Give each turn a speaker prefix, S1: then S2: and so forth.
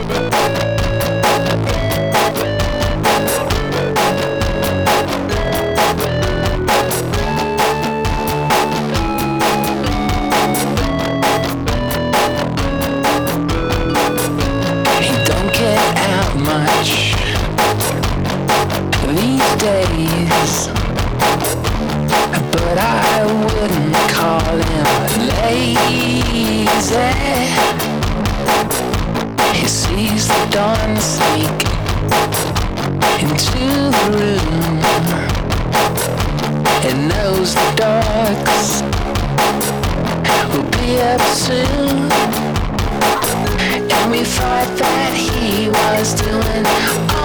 S1: He don't get out much these days, but I wouldn't call him lazy. He sees the dawn sneak into the room and knows the dogs will be up soon. And we thought that he was doing